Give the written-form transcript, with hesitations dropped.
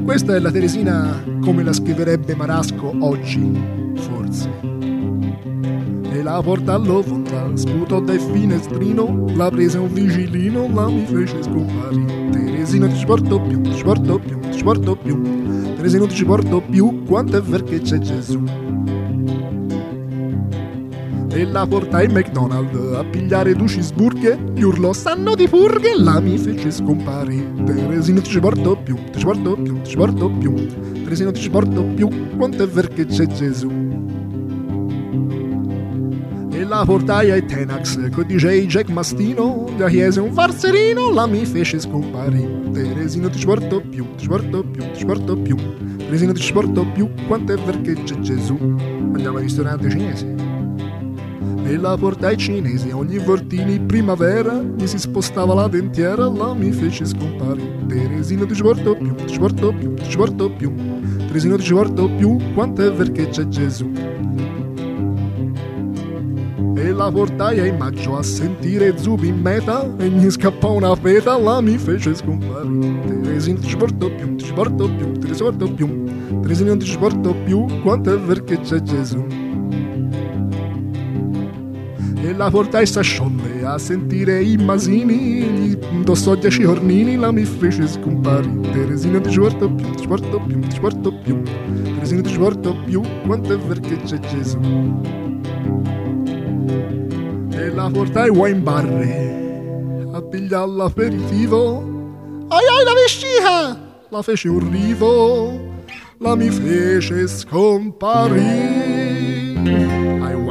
Questa è la Teresina come la scriverebbe Marasco oggi, forse. E la porta all'ofonda, sputò dal finestrino, la prese un vigilino, la mi fece scomparire. Teresina ti ci porto più, ti ci porto più, ti ci porto più. Teresina non ti ci porto più, quanto è ver che c'è Gesù. E la portai in McDonald's a pigliare due cheeseburger, gli urlò stanno di purghe, la mi fece scomparire. Teresina ti ci porto più, ti ci porto più, ti ci porto più. Teresina ti ci porto più, quanto è ver che c'è Gesù. E la portai ai Tenax con DJ Jack Mastino, gli chiese un farserino, la mi fece scomparire. Teresina ti ci porto più, ti ci porto più, ti ci porto più. Teresina ti ci porto più, quanto è ver che c'è Gesù. Andiamo al ristorante cinese. E la portai cinesi, ogni voltini primavera mi si spostava la dentiera, la mi fece scomparire. Teresina ti ci porto più, ti ci porto più, ti ci porto più. Teresina ti ci porto più, quanto è ver che c'è Gesù. E la portai ai maggio a sentire Zubi in meta e mi scappò una feta, la mi fece scomparire. Teresina ti ci porto più, ti ci porto più, ti ci porto più. Teresina non ti ci porto più, quanto è ver che c'è Gesù. E la portai Sascionne a sentire i masini, gli indossò 10 cornini, la mi fece scomparire. Teresina ti ci porto più, ti ci porto più, ti ci porto più. Teresina ti ci porto più, quanto è ver che c'è Gesù. E la portai wine bar a pigliare l'aperitivo, ai ai la vescica, la fece un rivo, la mi fece scomparire.